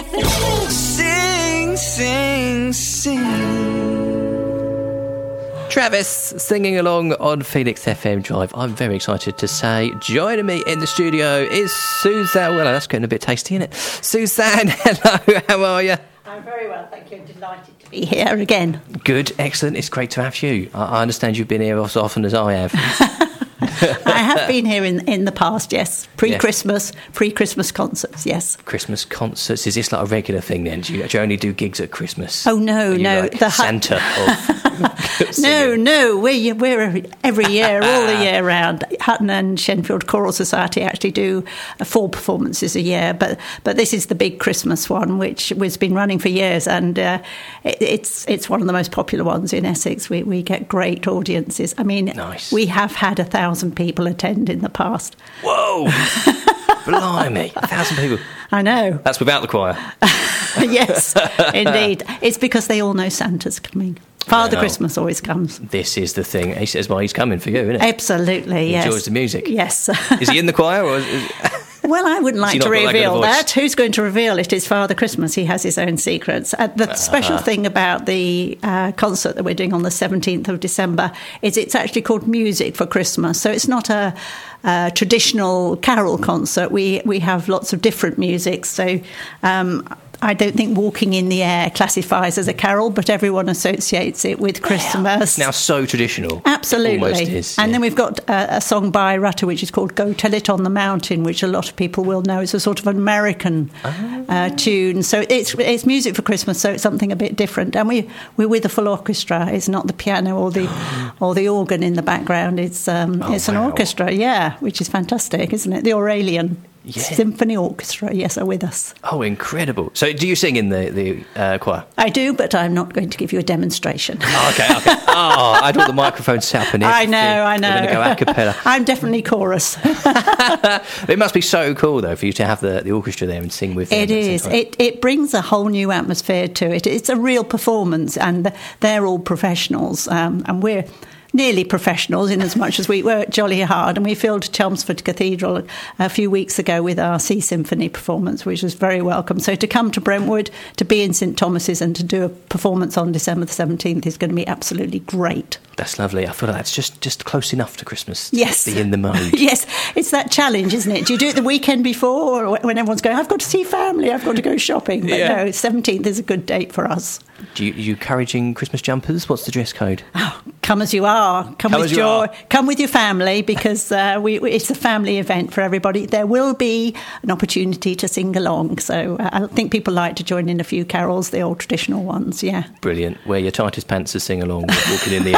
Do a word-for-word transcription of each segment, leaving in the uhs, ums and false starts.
F M. Sing, sing, sing. Travis singing along on Phoenix F M Drive. I'm very excited to say joining me in the studio is Suzanne. Well, that's getting a bit tasty, isn't it? Suzanne, hello, how are you? I'm very well, thank you. I'm delighted to be here again. Good, excellent. It's great to have you. I, I understand you've been here as often as I have. I have been here in in the past, yes. Pre-Christmas, yeah. pre-Christmas concerts, yes. Christmas concerts. Is this like a regular thing then? Do you, do you only do gigs at Christmas? Oh, no, no. Like the Santa of No, no. We're, we're every year, all the year round. Hutton and Shenfield Choral Society actually do uh, four performances a year, but but this is the big Christmas one, which has been running for years, and uh, it, it's it's one of the most popular ones in Essex. We, we get great audiences. I mean, nice. We have had a thousand people attend in the past. Whoa! Blimey, a thousand people. I know. That's without the choir. Yes, indeed. It's because they all know Santa's coming. Father Well, Christmas always comes. This is the thing. He says, well, he's coming for you, isn't it? Absolutely, he yes. enjoys the music. Yes. Is he in the choir? Or is... Well, I wouldn't like to reveal that. that. Who's going to reveal it? It's Father Christmas. He has his own secrets. Uh, the uh-huh. special thing about the uh, concert that we're doing on the seventeenth of December is it's actually called Music for Christmas. So it's not a, a traditional carol concert. We we have lots of different music. So um, I don't think Walking in the Air classifies as a carol, but everyone associates it with Christmas. It's now so traditional. Absolutely. It almost is, and yeah. then we've got a, a song by Rutter, which is called Go Tell It on the Mountain, which a lot of people will know. It's a sort of American oh. uh, tune. So it's it's music for Christmas, so it's something a bit different. And we, we're with a full orchestra. It's not the piano or the or the organ in the background. It's, um, oh, it's an wow. orchestra, yeah, which is fantastic, isn't it? The Aurelian. Yeah. Symphony Orchestra, yes, are with us. Oh, incredible. So do you sing in the, the uh, choir? I do, but I'm not going to give you a demonstration. Oh, okay, okay. Oh, I want the microphone set up and everything. I know, I know. We're going to go a cappella. I'm definitely chorus. It must be so cool, though, for you to have the, the orchestra there and sing with them. It is. It, it brings a whole new atmosphere to it. It's a real performance, and they're all professionals, um, and we're nearly professionals in as much as we work jolly hard, and we filled Chelmsford Cathedral a few weeks ago with our Sea Symphony performance, which was very welcome. So to come to Brentwood, to be in St Thomas's and to do a performance on December the seventeenth is going to be absolutely great. That's lovely. I feel like that's just, just close enough to Christmas to yes. be in the mode. Yes, it's that challenge, isn't it? Do you do it the weekend before, or when everyone's going, I've got to see family, I've got to go shopping? But yeah. no, seventeenth is a good date for us. Do you, are you encouraging Christmas jumpers? What's the dress code? Oh, come as you are. Come, come with your are. Come with your family, because uh, we, it's a family event for everybody. There will be an opportunity to sing along, so uh, I think people like to join in a few carols, the old traditional ones. Yeah, brilliant. Wear your tightest pants to sing along, walking in the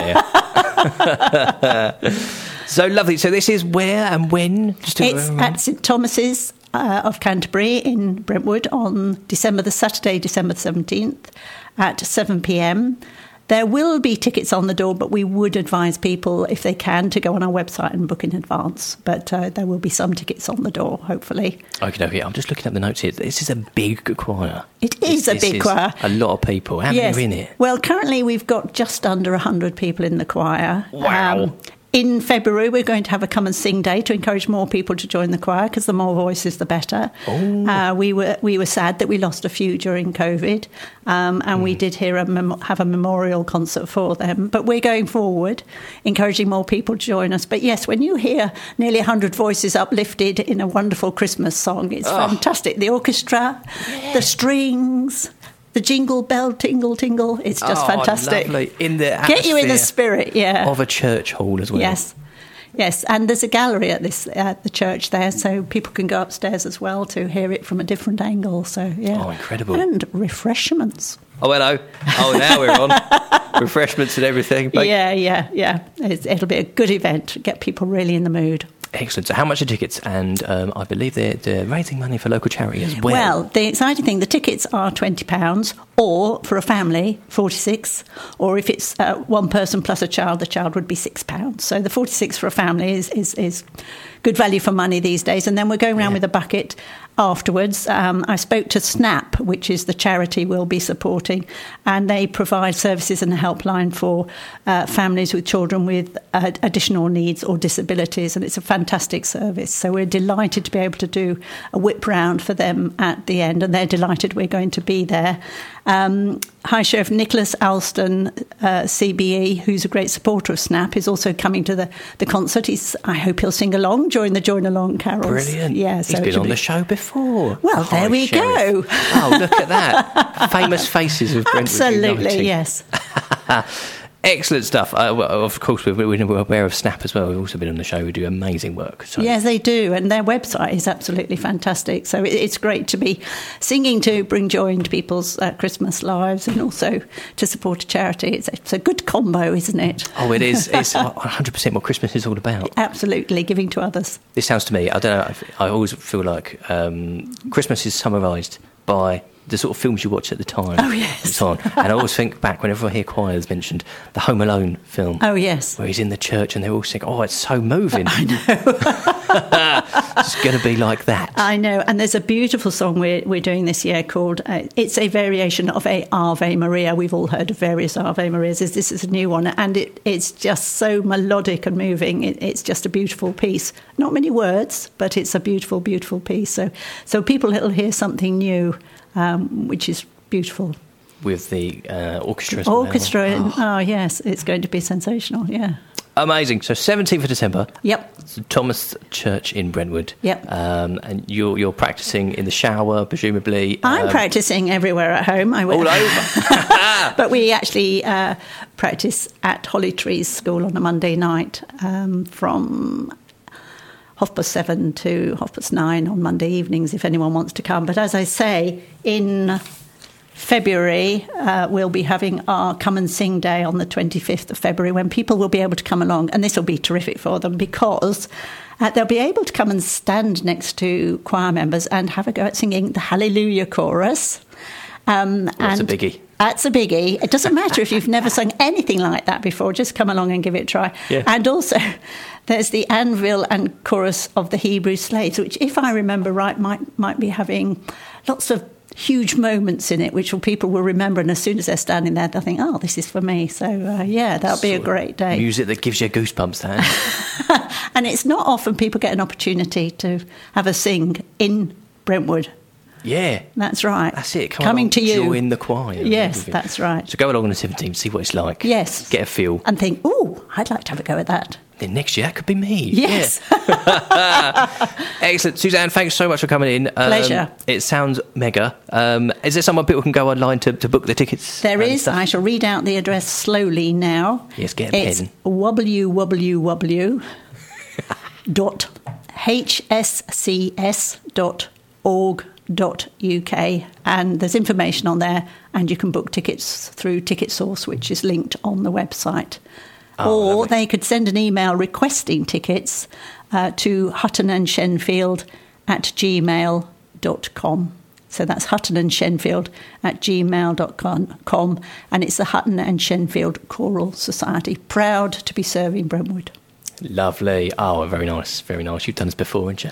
air. So lovely. So this is where and when? Just to it's at St Thomas's uh, of Canterbury in Brentwood on December the Saturday, December the seventeenth at seven p.m. There will be tickets on the door, but we would advise people, if they can, to go on our website and book in advance. But uh, there will be some tickets on the door, hopefully. Okay, okay. I'm just looking at the notes here. This is a big choir. It is this, a big is choir. A lot of people. How many yes. are in it? Well, currently we've got just under one hundred people in the choir. Wow. Um, In February, we're going to have a come and sing day to encourage more people to join the choir, because the more voices, the better. Oh. Uh, we were we were sad that we lost a few during COVID, um, and mm. we did hear a mem- have a memorial concert for them. But we're going forward, encouraging more people to join us. But yes, when you hear nearly one hundred voices uplifted in a wonderful Christmas song, it's oh. fantastic. The orchestra, yeah. the strings, the jingle bell, tingle, tingle. It's just oh, fantastic. Lovely. In the Get you in the spirit, yeah. Of a church hall as well. Yes. Yes, and there's a gallery at this at the church there, so people can go upstairs as well to hear it from a different angle. So, yeah. Oh, incredible. And refreshments. Oh, hello. Oh, now we're on. Refreshments and everything. But yeah, yeah, yeah. It's, it'll be a good event. Get people really in the mood. Excellent. So how much are tickets? And um, I believe they're, they're raising money for local charity as well. Well, the exciting thing, the tickets are twenty pounds, or for a family, forty-six, or if it's uh, one person plus a child, the child would be six pounds. So the forty-six for a family is, is, is good value for money these days. And then we're going around Yeah. with a bucket afterwards. Um, I spoke to SNAP, which is the charity we'll be supporting, and they provide services and a helpline for uh, families with children with uh, additional needs or disabilities, and it's a fantastic service. So we're delighted to be able to do a whip round for them at the end, and they're delighted we're going to be there. Um, High Sheriff Nicholas Alston, uh, C B E, who's a great supporter of SNAP, is also coming to the, the concert. He's, I hope he'll sing along during the Join Along carols. Brilliant. Yeah, so he's been on be... the show before. Well, High there we Sheriff. go. Oh, look at that. Famous faces of Brentwood Absolutely, United. yes. Excellent stuff. Uh, well, of course, we're, we're aware of SNAP as well. We've also been on the show. We do amazing work. So. Yes, they do. And their website is absolutely fantastic. So it, it's great to be singing to bring joy into people's uh, Christmas lives and also to support a charity. It's a, it's a good combo, isn't it? Oh, it is. It's one hundred percent what Christmas is all about. Absolutely, giving to others. This sounds to me, I don't know, I always feel like um, Christmas is summarised by the sort of films you watch at the time. Oh, yes. It's on. And I always think back, whenever I hear choirs mentioned, the Home Alone film. Oh, yes. Where he's in the church and they're all singing, oh, it's so moving. I know. It's going to be like that. I know. And there's a beautiful song we're, we're doing this year called, uh, it's a variation of a Ave Maria. We've all heard of various Ave Marias. This is a new one. And it, it's just so melodic and moving. It, it's just a beautiful piece. Not many words, but it's a beautiful, beautiful piece. So, so people will hear something new. Um, which is beautiful. With the uh, orchestra as Orchestra, well. oh. oh yes, it's going to be sensational, yeah. Amazing. So seventeenth of December. Yep. St Thomas Church in Brentwood. Yep. Um, and you're, you're practising in the shower, presumably. I'm um, practising everywhere at home. I all over. But we actually uh, practice at Holly Trees School on a Monday night um, from half past seven to half past nine on Monday evenings if anyone wants to come. But as I say, in February, uh, we'll be having our Come and Sing Day on the twenty-fifth of February when people will be able to come along. And this will be terrific for them because uh, they'll be able to come and stand next to choir members and have a go at singing the Hallelujah Chorus. Um, That's and a biggie. That's a biggie. It doesn't matter if you've never sung anything like that before. Just come along and give it a try. Yeah. And also, there's the Anvil and Chorus of the Hebrew Slaves, which, if I remember right, might might be having lots of huge moments in it, which will, people will remember. And as soon as they're standing there, they'll think, "Oh, this is for me." So uh, yeah, that'll be a great day. Music that gives you goosebumps, that. And it's not often people get an opportunity to have a sing in Brentwood. Yeah. That's right. That's it. Come Coming along, to you. join the choir. Yes, that's right. So go along on the seventeenth, see what it's like. Yes. Get a feel. And think, oh, I'd like to have a go at that. Then next year, that could be me. Yes. Yeah. Excellent. Suzanne, thanks so much for coming in. Um, Pleasure. It sounds mega. Um, is there somewhere people can go online to, to book the tickets? There and is. stuff? I shall read out the address slowly now. Yes, get a it's pen. w w w dot h s c s dot org dot u k, and there's information on there, and you can book tickets through TicketSource, which is linked on the website. Oh, or lovely. they could send an email requesting tickets uh, to Hutton and Shenfield at gmail dot com. So that's Hutton and Shenfield at gmail dot com, and it's the Hutton and Shenfield Choral Society, proud to be serving Brentwood. Lovely. Oh, very nice. Very nice. You've done this before, haven't you?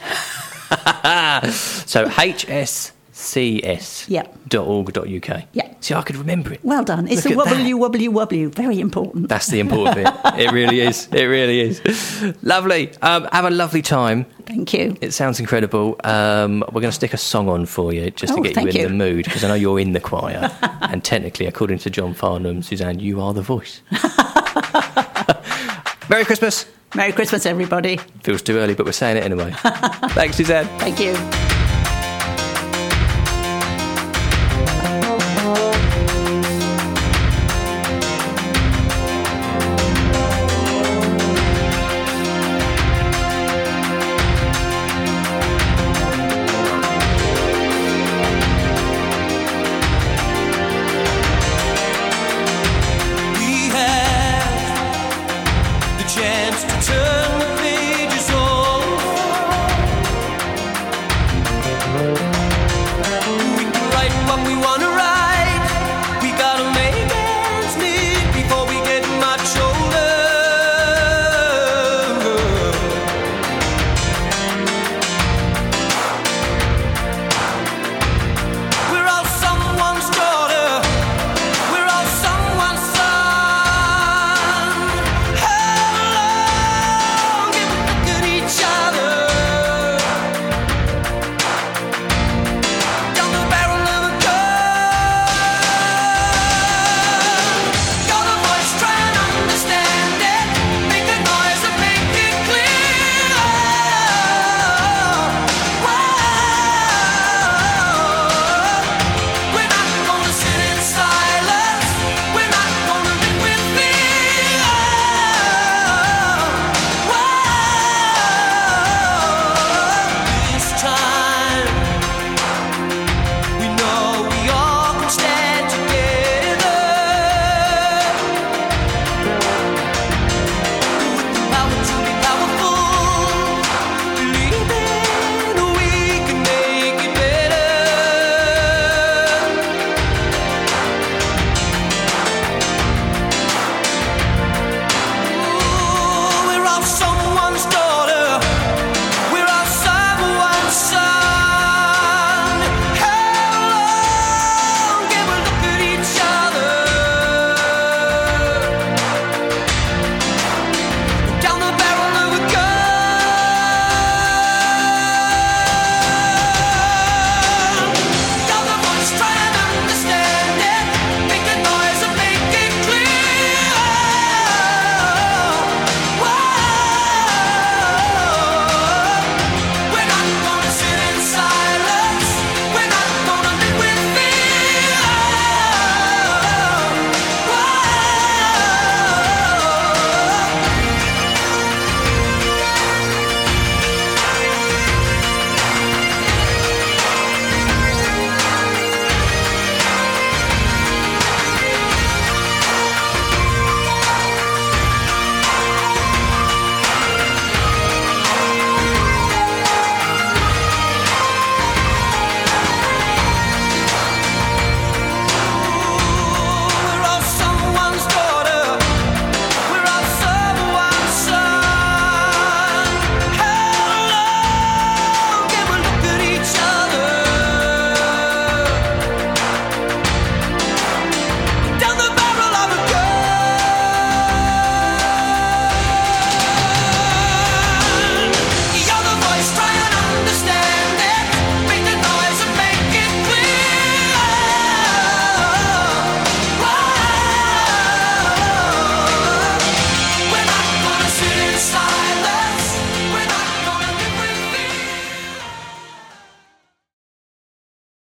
So h s c s dot org dot u k. Yeah. See, I could remember it. Well done. It's Look the at that. W W W. Very important. That's the important bit. It really is. It really is. Lovely. Um, have a lovely time. Thank you. It sounds incredible. Um, we're going to stick a song on for you just to Oh, get you in thank you. the mood, because I know you're in the choir. And technically, according to John Farnham, Suzanne, you are the voice. Merry Christmas. Merry Christmas, everybody. Feels too early, but we're saying it anyway. Thanks, Suzanne. Thank you. We had the chance to turn the pages over.